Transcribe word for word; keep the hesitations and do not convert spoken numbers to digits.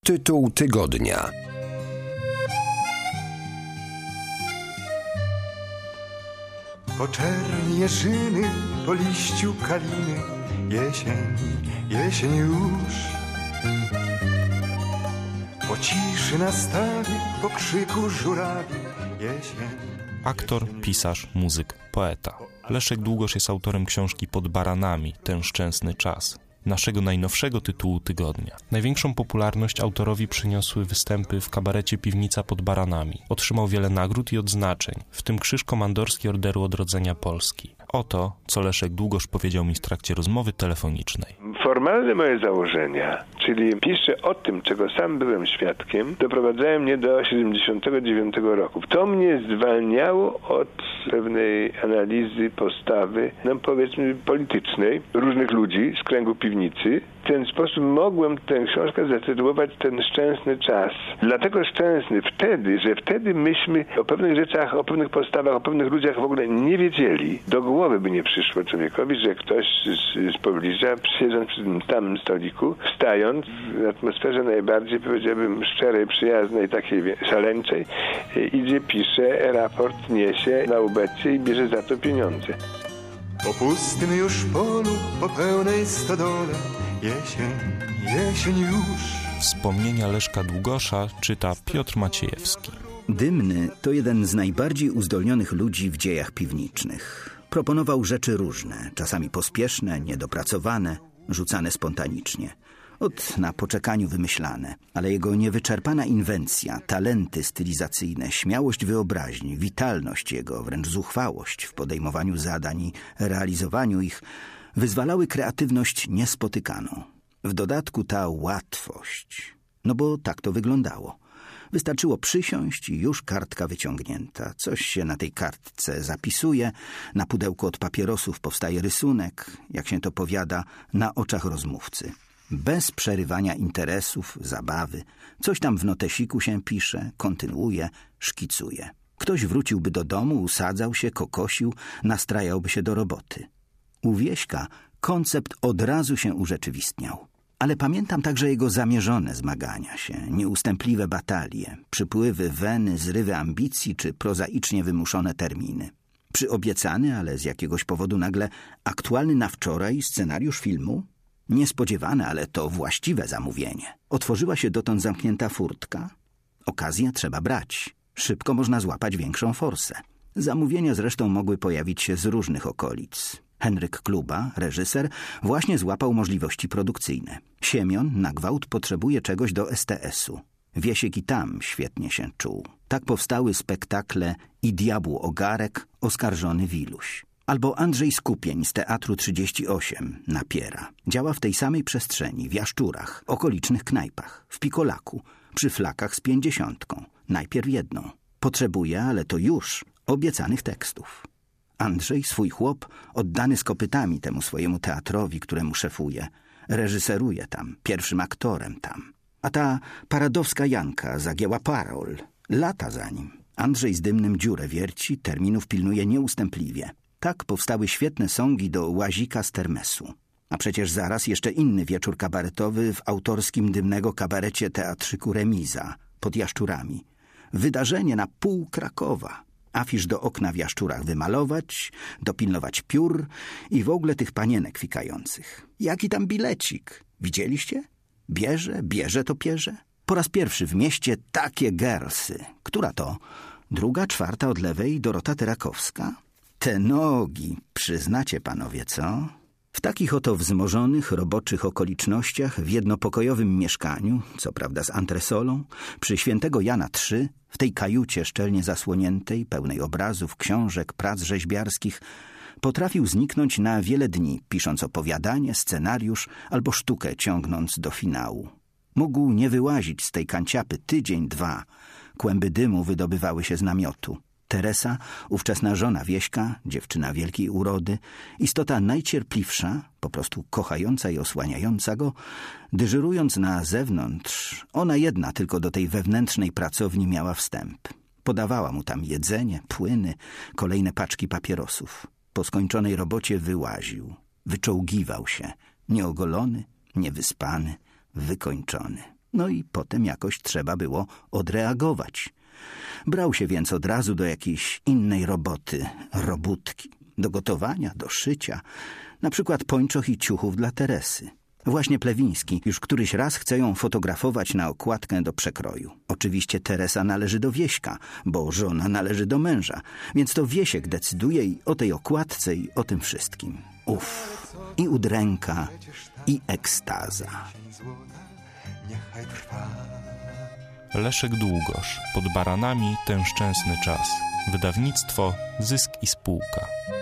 Tytuł tygodnia. Po czerni jeżyny, po liściu kaliny, jesień, jesień już. Po ciszy na stawie, po krzyku żurawi, jesień. Aktor, pisarz, muzyk, poeta. Leszek Długosz jest autorem książki Pod baranami, ten szczęsny czas, naszego najnowszego tytułu tygodnia. Największą popularność autorowi przyniosły występy w kabarecie Piwnica pod baranami. Otrzymał wiele nagród i odznaczeń, w tym Krzyż Komandorski Orderu Odrodzenia Polski. Oto, co Leszek Długosz powiedział mi w trakcie rozmowy telefonicznej. Formalne moje założenia, czyli piszę o tym, czego sam byłem świadkiem, doprowadzają mnie do siedemdziesiątego dziewiątego roku. To mnie zwalniało od pewnej analizy postawy, no powiedzmy politycznej, różnych ludzi z kręgu piwnicy. W ten sposób mogłem tę książkę zatytułować Ten szczęsny czas. Dlatego szczęsny wtedy, że wtedy myśmy o pewnych rzeczach, o pewnych postawach, o pewnych ludziach w ogóle nie wiedzieli. Do głowy by nie przyszło człowiekowi, że ktoś z, z pobliża, siedząc przy tym samym stoliku, wstając w atmosferze najbardziej, powiedziałbym, szczerej, przyjaznej, takiej szaleńczej, idzie, pisze, raport niesie na ubecie i bierze za to pieniądze. Po pustym już polu, po pełnej stodole, jesień, jesień już. Wspomnienia Leszka Długosza czyta Piotr Maciejewski. Dymny to jeden z najbardziej uzdolnionych ludzi w dziejach piwniczych. Proponował rzeczy różne, czasami pospieszne, niedopracowane, rzucane spontanicznie. Od na poczekaniu wymyślane, ale jego niewyczerpana inwencja, talenty stylizacyjne, śmiałość wyobraźni, witalność jego, wręcz zuchwałość w podejmowaniu zadań i realizowaniu ich wyzwalały kreatywność niespotykaną. W dodatku ta łatwość, no bo tak to wyglądało. Wystarczyło przysiąść i już kartka wyciągnięta. Coś się na tej kartce zapisuje, na pudełku od papierosów powstaje rysunek, jak się to powiada, na oczach rozmówcy. Bez przerywania interesów, zabawy. Coś tam w notesiku się pisze, kontynuuje, szkicuje. Ktoś wróciłby do domu, usadzał się, kokosił, nastrajałby się do roboty. U Wieśka koncept od razu się urzeczywistniał. Ale pamiętam także jego zamierzone zmagania się, nieustępliwe batalie, przypływy weny, zrywy ambicji czy prozaicznie wymuszone terminy. Przyobiecany, ale z jakiegoś powodu nagle aktualny na wczoraj scenariusz filmu? Niespodziewane, ale to właściwe zamówienie. Otworzyła się dotąd zamknięta furtka. Okazję trzeba brać. Szybko można złapać większą forsę. Zamówienia zresztą mogły pojawić się z różnych okolic. Henryk Kluba, reżyser, właśnie złapał możliwości produkcyjne. Siemion na gwałt potrzebuje czegoś do es te esu. Wiesiek i tam świetnie się czuł. Tak powstały spektakle I diabłu ogarek, Oskarżony Wiluś. Albo Andrzej Skupień z Teatru trzydzieści osiem, Napiera. Działa w tej samej przestrzeni, w Jaszczurach, okolicznych knajpach, w Pikolaku, przy flakach z pięćdziesiątką. Najpierw jedną. Potrzebuje, ale to już, obiecanych tekstów. Andrzej, swój chłop, oddany z kopytami temu swojemu teatrowi, któremu szefuje. Reżyseruje tam, pierwszym aktorem tam. A ta paradowska Janka zagięła parol. Lata za nim. Andrzej z Dymnym dziurę wierci, terminów pilnuje nieustępliwie. Tak powstały świetne songi do Łazika z Termesu. A przecież zaraz jeszcze inny wieczór kabaretowy w autorskim Dymnego kabarecie Teatrzyku Remiza pod Jaszczurami. Wydarzenie na pół Krakowa. Afisz do okna w Jaszczurach wymalować, dopilnować piór i w ogóle tych panienek fikających. Jaki tam bilecik? Widzieliście? Bierze, bierze to pierze. Po raz pierwszy w mieście takie girlsy. Która to? Druga, czwarta od lewej, Dorota Terakowska? Te nogi, przyznacie panowie, co? W takich oto wzmożonych, roboczych okolicznościach, w jednopokojowym mieszkaniu, co prawda z antresolą, przy Świętego Jana trzy, w tej kajucie szczelnie zasłoniętej, pełnej obrazów, książek, prac rzeźbiarskich, potrafił zniknąć na wiele dni, pisząc opowiadanie, scenariusz albo sztukę ciągnąc do finału. Mógł nie wyłazić z tej kanciapy tydzień, dwa. Kłęby dymu wydobywały się z namiotu. Teresa, ówczesna żona Wieśka, dziewczyna wielkiej urody, istota najcierpliwsza, po prostu kochająca i osłaniająca go, dyżurując na zewnątrz, ona jedna tylko do tej wewnętrznej pracowni miała wstęp. Podawała mu tam jedzenie, płyny, kolejne paczki papierosów. Po skończonej robocie wyłaził, wyczołgiwał się, nieogolony, niewyspany, wykończony. No i potem jakoś trzeba było odreagować. Brał się więc od razu do jakiejś innej roboty, robótki, do gotowania, do szycia, na przykład pończoch i ciuchów dla Teresy. Właśnie Plewiński już któryś raz chce ją fotografować na okładkę do przekroju. Oczywiście Teresa należy do Wieśka, bo żona należy do męża, więc to Wiesiek decyduje i o tej okładce i o tym wszystkim. Uff, i udręka, i ekstaza. Niechaj trwa. Leszek Długosz. Pod baranami ten szczęsny czas. Wydawnictwo Zysk i Spółka.